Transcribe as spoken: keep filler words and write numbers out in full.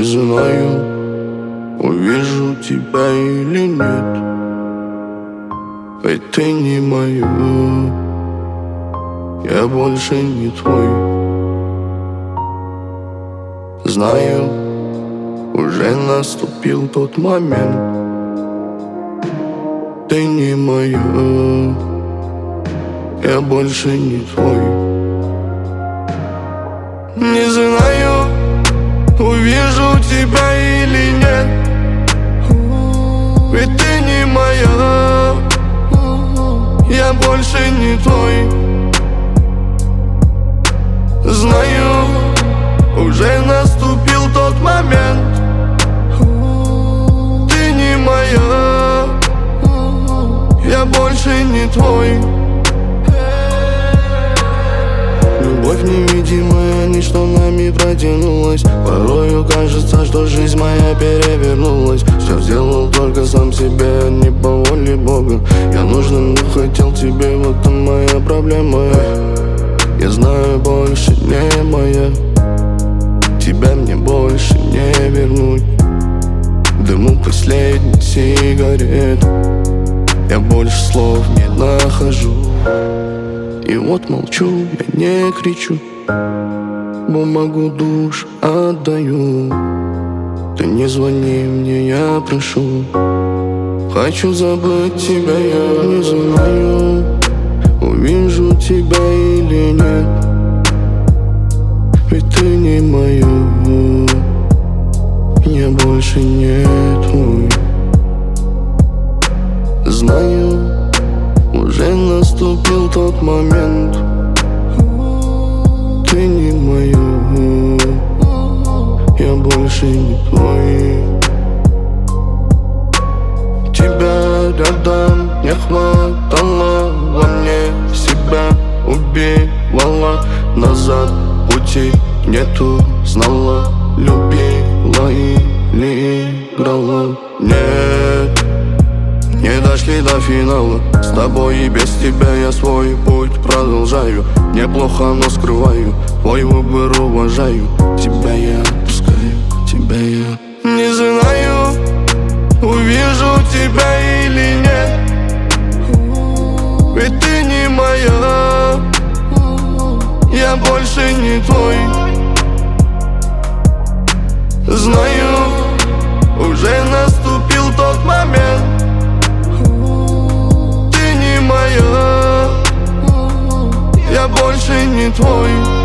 знаю, увижу тебя или нет, ведь ты не моя, я больше не твой. Знаю, уже наступил тот момент, ты не моя, я больше не твой. Не знаю, увижу тебя или нет, ведь ты не моя, я больше не твой. Знаю, уже наступил тот момент, ты не моя, я больше не твой. Любовь невидимая, ничто нами протянулась. Порою кажется, что жизнь моя перевернулась. Все сделал только сам себе, не по воле Бога. Я нужен, но хотел тебе, вот это моя проблема. Я знаю, больше не моя, тебя мне больше не вернуть. Дыму последний сигарет, я больше слов не нахожу. И вот молчу, я не кричу, бумагу душ отдаю. Ты не звони мне, я прошу, хочу забыть тебя, я не знаю, увижу тебя или нет, ведь ты не моя, я больше не твой. Знаю, уже наступил тот момент, ты не моя, я больше не твой. Тебя рядом не хватало, во мне себя убивала. Назад пути нету, знала, любила или играла. Нет, не дошли до финала, с тобой и без тебя я свой путь продолжаю. Неплохо, но скрываю, твой выбор уважаю. Тебя я отпускаю, тебя я не знаю, увижу тебя или нет, ведь ты не моя, я больше не твой. Знаю, уже наступил тот момент, ты не моя, я больше не твой.